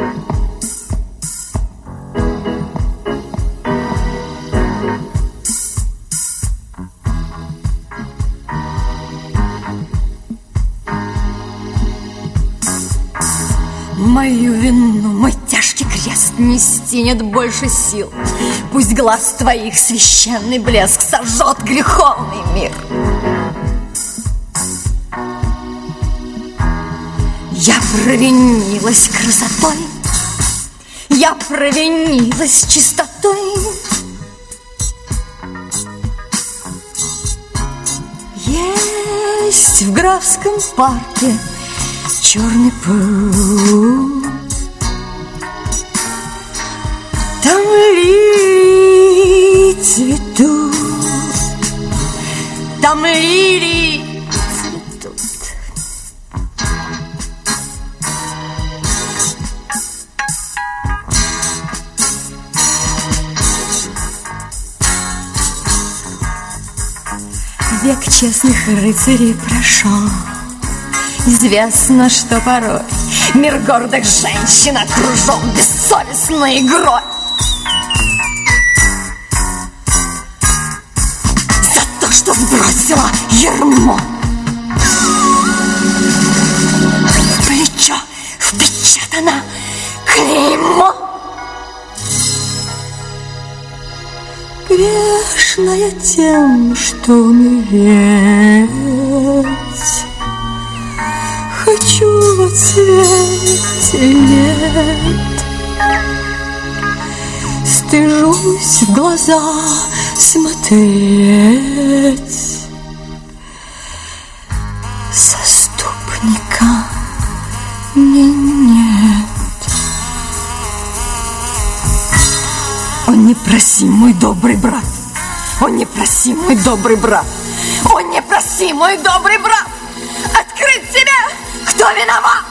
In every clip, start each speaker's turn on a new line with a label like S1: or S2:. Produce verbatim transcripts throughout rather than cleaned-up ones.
S1: Мою вину, мой тяжкий крест нести нет больше сил. Пусть глаз твоих священный блеск сожжет греховный мир. Я провинилась красотой, я провинилась чистотой. Есть в Графском парке черный пруд, там лилии цветут, там лилии цветут. Век честных рыцарей прошел. Известно, что порой мир гордых женщин окружен бессовестной игрой. За то, что сбросила ярмо, в плечо впечатано клеймо. Грешная тем, что умереть хочу во цвете лет. Стыжусь в глаза смотреть. Заступника мне нет. О, не проси, мой добрый брат. О, не проси, мой добрый брат. О, не проси, мой добрый брат, открыть тебе, кто виноват.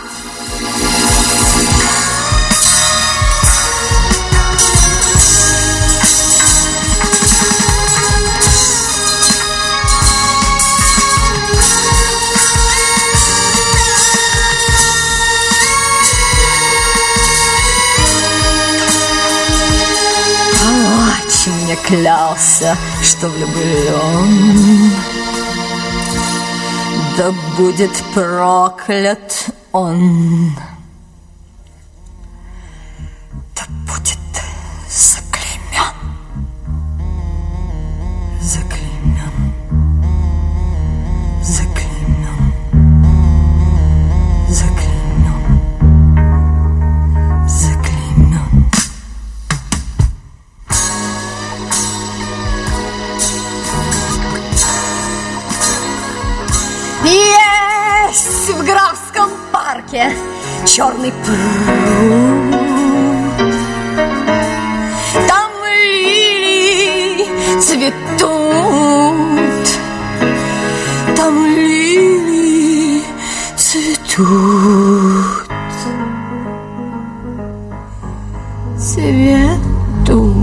S1: Палач мне клялся, что влюблен. Да будет проклят он, да будет заклеймен, заклеймен, заклеймен, заклеймен, заклеймен. Есть в Графском парке черный пруд, там лилии цветут, там лилии цветут, цветут.